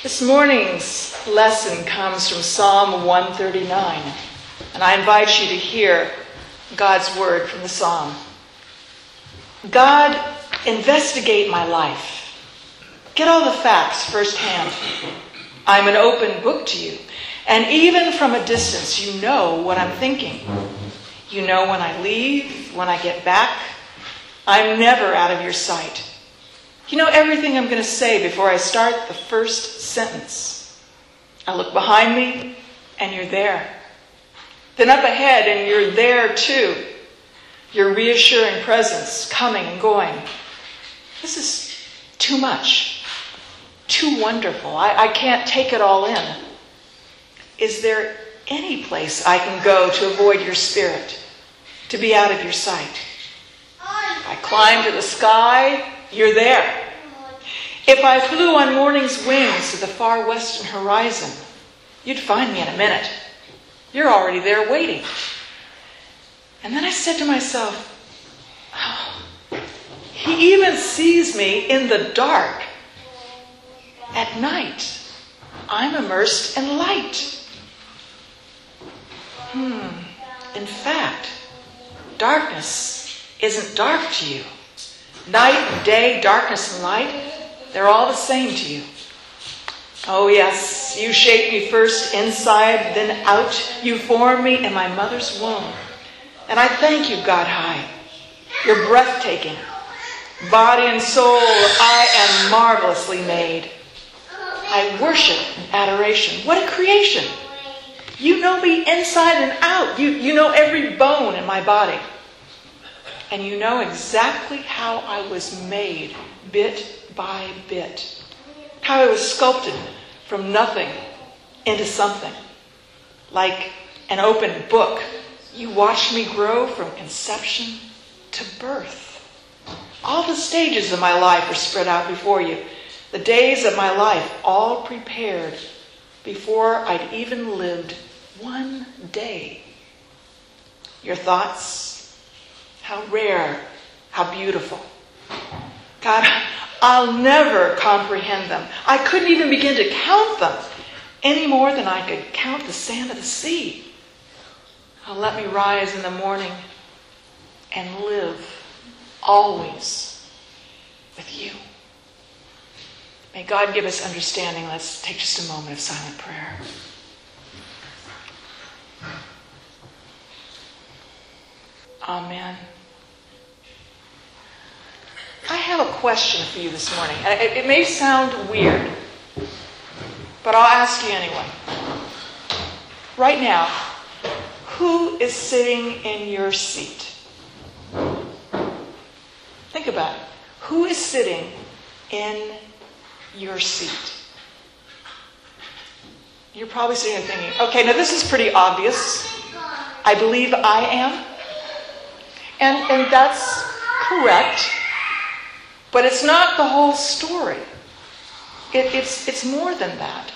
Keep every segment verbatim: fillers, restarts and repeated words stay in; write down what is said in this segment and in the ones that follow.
This morning's lesson comes from Psalm one thirty-nine, and I invite you to hear God's word from the psalm. God, investigate my life. Get all the facts firsthand. I'm an open book to you, and even from a distance, you know what I'm thinking. You know when I leave, when I get back. I'm never out of your sight. You know everything I'm going to say before I start the first sentence. I look behind me, and you're there. Then up ahead, and you're there too. Your reassuring presence coming and going. This is too much. Too wonderful. I, I can't take it all in. Is there any place I can go to avoid your spirit, to be out of your sight? I climb to the sky, you're there. If I flew on morning's wings to the far western horizon, you'd find me in a minute. You're already there waiting. And then I said to myself, oh, he even sees me in the dark. At night, I'm immersed in light. Hmm. In fact, darkness isn't dark to you. Night and day, darkness and light, they're all the same to you. Oh yes, you shaped me first inside, then out. You formed me in my mother's womb. And I thank you, God high. You're breathtaking. Body and soul, I am marvelously made. I worship in adoration. What a creation. You know me inside and out. You, you know every bone in my body. And you know exactly how I was made, bit by bit. How I was sculpted from nothing into something. Like an open book, you watched me grow from conception to birth. All the stages of my life are spread out before you. The days of my life all prepared before I'd even lived one day. Your thoughts, how rare, how beautiful. God, I'll never comprehend them. I couldn't even begin to count them any more than I could count the sand of the sea. Oh, let me rise in the morning and live always with you. May God give us understanding. Let's take just a moment of silent prayer. Amen. I have a question for you this morning. It, it may sound weird, but I'll ask you anyway. Right now, who is sitting in your seat? Think about it. Who is sitting in your seat? You're probably sitting there thinking, okay, now this is pretty obvious. I believe I am. And, and that's correct. But it's not the whole story. It, it's, it's more than that.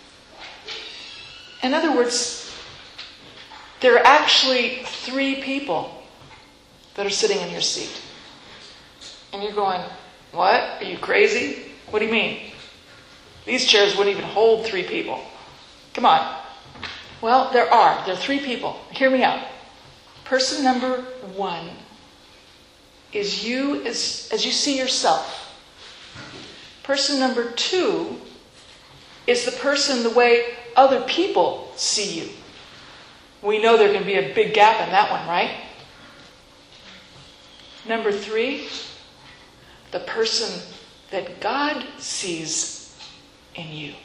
In other words, there are actually three people that are sitting in your seat. And you're going, what? Are you crazy? What do you mean? These chairs wouldn't even hold three people. Come on. Well, there are. There are three people. Hear me out. Person number one is you as, as you see yourself. Person number two is the person the way other people see you. We know there can be a big gap in that one, right? Number three, the person that God sees in you.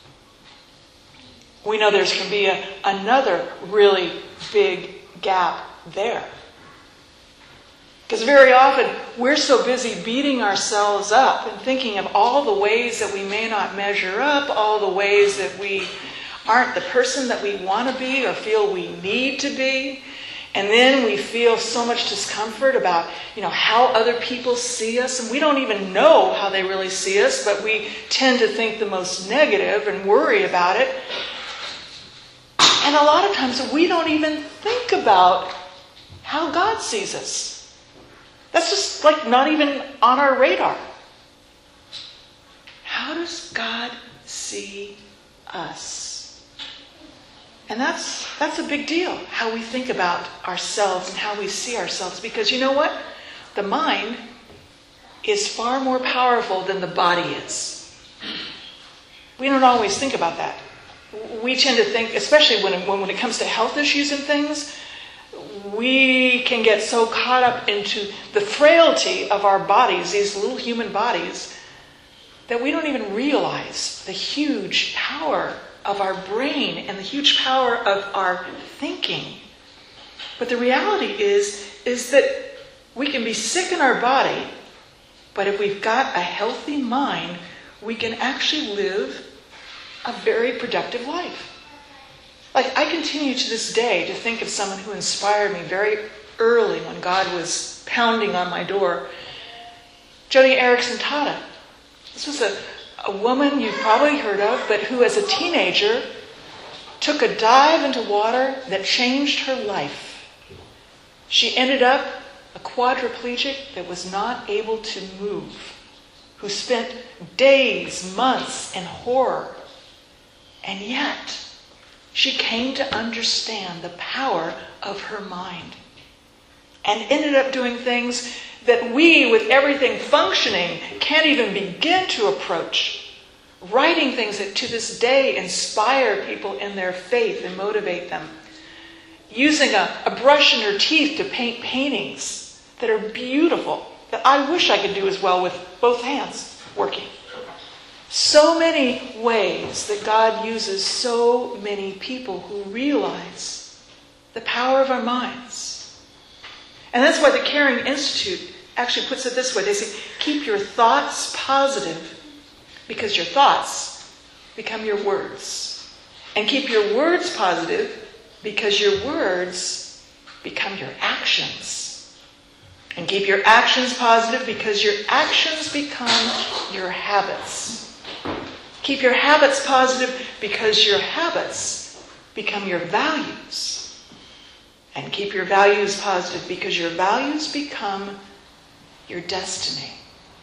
We know there's going to be a, another really big gap there. Because very often we're so busy beating ourselves up and thinking of all the ways that we may not measure up, all the ways that we aren't the person that we want to be or feel we need to be. And then we feel so much discomfort about, you know, how other people see us. And we don't even know how they really see us, but we tend to think the most negative and worry about it. And a lot of times we don't even think about how God sees us. That's just like not even on our radar. How does God see us. And that's that's a big deal, how we think about ourselves and how we see ourselves. Because you know what? The mind is far more powerful than the body is. We don't always think about that. We tend to think, especially when, when, when it comes to health issues and things, we can get so caught up into the frailty of our bodies, these little human bodies, that we don't even realize the huge power of our brain and the huge power of our thinking. But the reality is, is that we can be sick in our body, but if we've got a healthy mind, we can actually live a very productive life. Like, I continue to this day to think of someone who inspired me very early when God was pounding on my door. Joni Eareckson Tada. This was a, a woman you've probably heard of, but who as a teenager took a dive into water that changed her life. She ended up a quadriplegic that was not able to move, who spent days, months in horror. And yet, she came to understand the power of her mind and ended up doing things that we, with everything functioning, can't even begin to approach. Writing things that to this day inspire people in their faith and motivate them. Using a, a brush in her teeth to paint paintings that are beautiful, that I wish I could do as well with both hands working. So many ways that God uses so many people who realize the power of our minds. And that's why the Caring Institute actually puts it this way. They say, keep your thoughts positive because your thoughts become your words. And keep your words positive because your words become your actions. And keep your actions positive because your actions become your habits. Keep your habits positive because your habits become your values. And keep your values positive because your values become your destiny.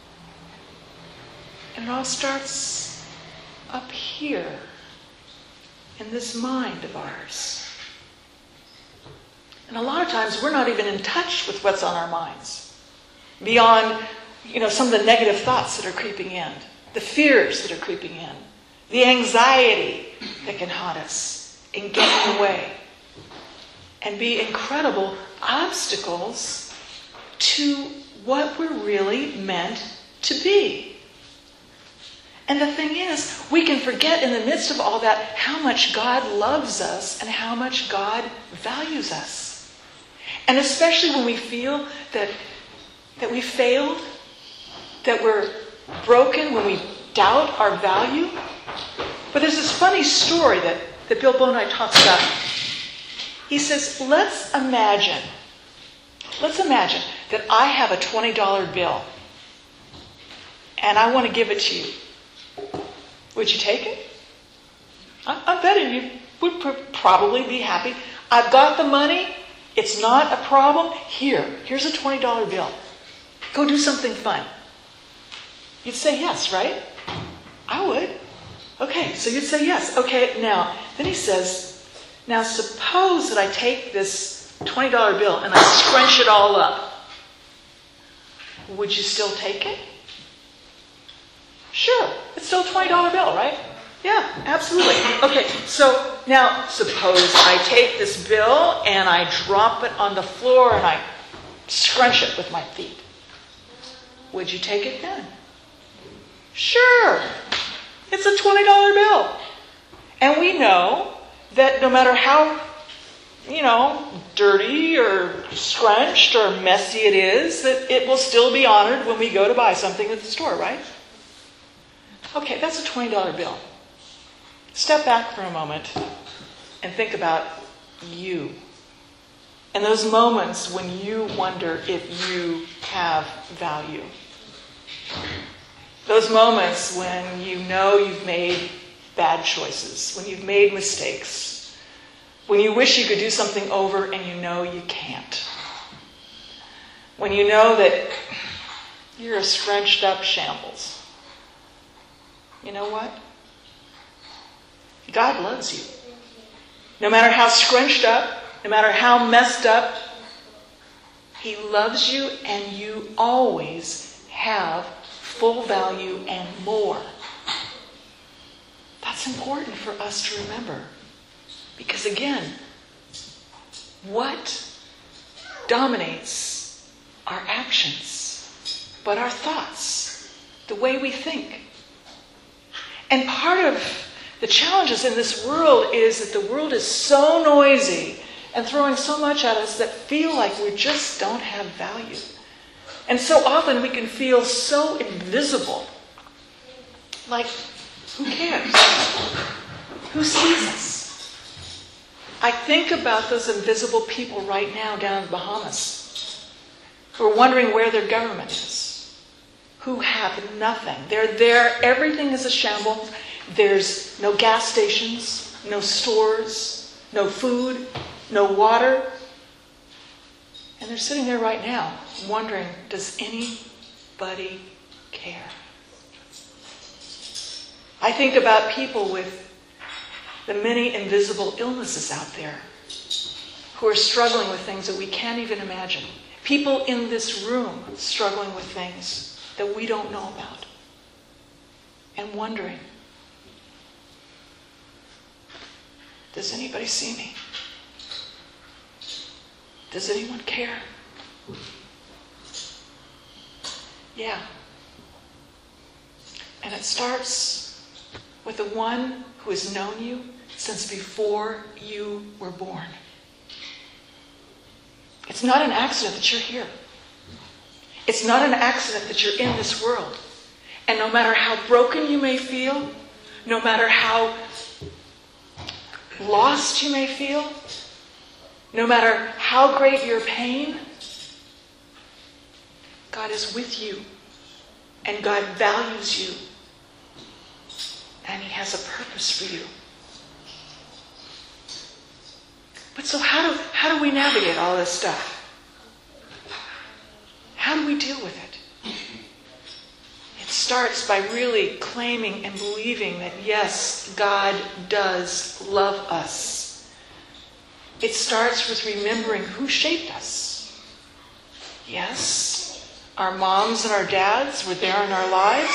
And it all starts up here in this mind of ours. And a lot of times we're not even in touch with what's on our minds. Beyond, you know, some of the negative thoughts that are creeping in. The fears that are creeping in. The anxiety that can haunt us and get in the way. And be incredible obstacles to what we're really meant to be. And the thing is, we can forget in the midst of all that how much God loves us and how much God values us. And especially when we feel that, that we failed, that we're broken, when we doubt our value. But there's this funny story that, that Bill Bonai talks about. He says, let's imagine, let's imagine that I have a twenty dollar bill and I want to give it to you. Would you take it? I, I bet you would pr- probably be happy. I've got the money. It's not a problem. Here, here's a twenty dollar bill. Go do something fun. You'd say yes, right? I would. Okay, so you'd say yes. Okay, now, then he says, now suppose that I take this twenty dollar bill and I scrunch it all up. Would you still take it? Sure, it's still a twenty dollar bill, right? Yeah, absolutely. Okay, so now suppose I take this bill and I drop it on the floor and I scrunch it with my feet. Would you take it then? Sure. It's a twenty dollar bill. And we know that no matter how, you know, dirty or scrunched or messy it is, that it will still be honored when we go to buy something at the store, right? Okay, that's a twenty dollar bill. Step back for a moment and think about you. And those moments when you wonder if you have value. Those moments when you know you've made bad choices, when you've made mistakes, when you wish you could do something over and you know you can't. When you know that you're a scrunched up shambles. You know what? God loves you. No matter how scrunched up, no matter how messed up, He loves you, and you always have full value and more. That's important for us to remember. Because again, what dominates our actions but our thoughts, the way we think? And part of the challenges in this world is that the world is so noisy and throwing so much at us that feel like we just don't have value. And so often we can feel so invisible. Like, who cares? Who sees us? I think about those invisible people right now down in the Bahamas who are wondering where their government is, who have nothing. They're there, everything is a shambles. There's no gas stations, no stores, no food, no water. And they're sitting there right now wondering, does anybody care? I think about people with the many invisible illnesses out there who are struggling with things that we can't even imagine. People in this room struggling with things that we don't know about and wondering, does anybody see me? Does anyone care? Yeah. And it starts with the one who has known you since before you were born. It's not an accident that you're here. It's not an accident that you're in this world. And no matter how broken you may feel, no matter how lost you may feel, no matter how great your pain, God is with you, and God values you, and He has a purpose for you. But so how do, how do we navigate all this stuff? How do we deal with it? It starts by really claiming and believing that, yes, God does love us. It starts with remembering who shaped us. Yes, our moms and our dads were there in our lives.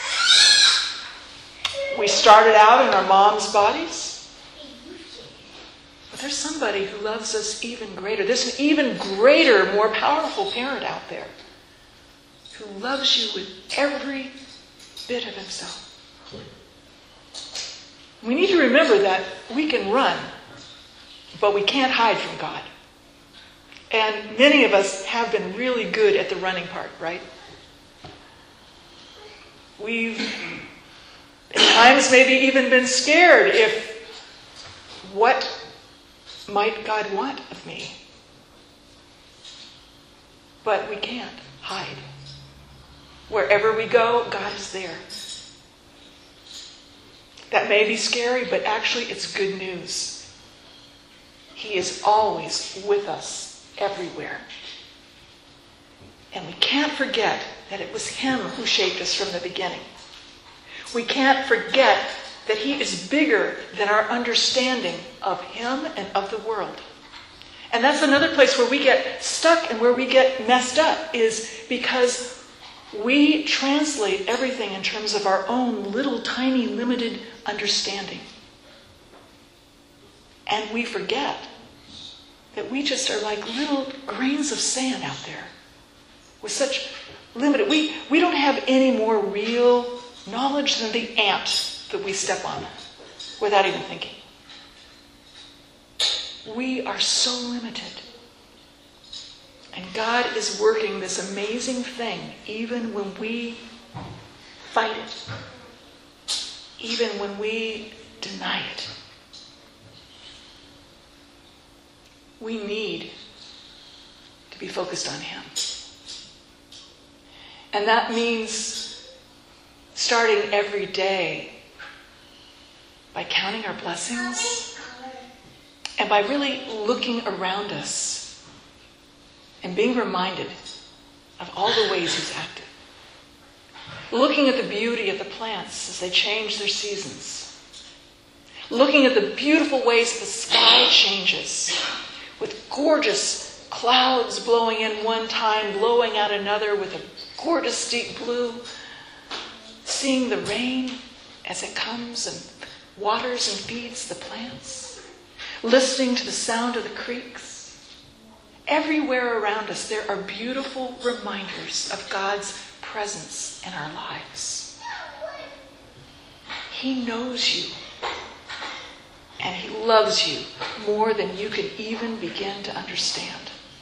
We started out in our mom's bodies. But there's somebody who loves us even greater. There's an even greater, more powerful parent out there who loves you with every bit of himself. We need to remember that we can run, but we can't hide from God. And many of us have been really good at the running part, right? We've at times maybe even been scared if what might God want of me? But we can't hide. Wherever we go, God is there. That may be scary, but actually it's good news. He is always with us everywhere. And we can't forget that it was Him who shaped us from the beginning. We can't forget that He is bigger than our understanding of Him and of the world. And that's another place where we get stuck and where we get messed up, is because we translate everything in terms of our own little tiny limited understanding. And we forget that we just are like little grains of sand out there with such limited, we, we don't have any more real knowledge than the ant that we step on without even thinking. We are so limited. And God is working this amazing thing even when we fight it. Even when we deny it. We need to be focused on Him. And that means starting every day by counting our blessings and by really looking around us and being reminded of all the ways He's active. Looking at the beauty of the plants as they change their seasons. looking at the beautiful ways the sky changes, with gorgeous clouds blowing in one time, blowing out another with a gorgeous deep blue, seeing the rain as it comes and waters and feeds the plants, listening to the sound of the creeks. Everywhere around us, there are beautiful reminders of God's presence in our lives. He knows you, and He loves you more than you can even begin to understand.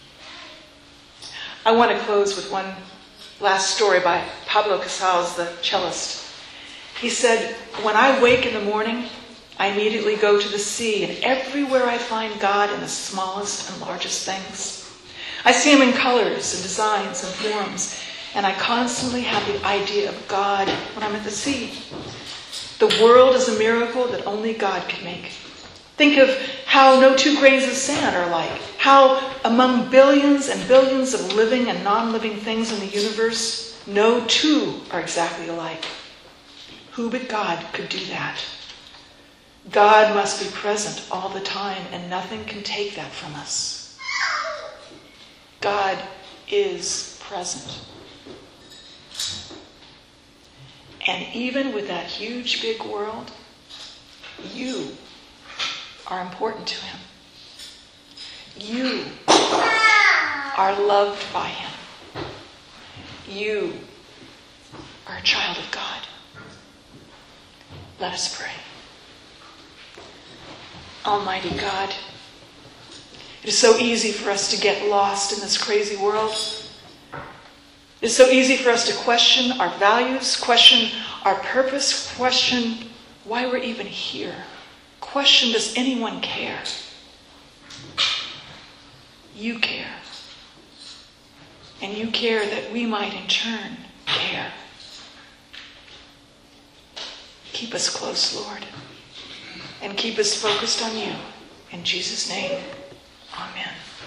I want to close with one last story by Pablo Casals, the cellist. He said, "When I wake in the morning, I immediately go to the sea, and everywhere I find God in the smallest and largest things. I see Him in colors and designs and forms, and I constantly have the idea of God when I'm at the sea. The world is a miracle that only God can make. Think of how no two grains of sand are alike, how among billions and billions of living and non-living things in the universe, no two are exactly alike. Who but God could do that? God must be present all the time, and nothing can take that from us. God is present. And even with that huge, big world, you are important to Him. You are loved by Him. You are a child of God. Let us pray. Almighty God, it is so easy for us to get lost in this crazy world. It is so easy for us to question our values, question our purpose, question why we're even here. Question, does anyone care? You care. And you care that we might in turn care. Keep us close, Lord, and keep us focused on you. In Jesus' name, amen.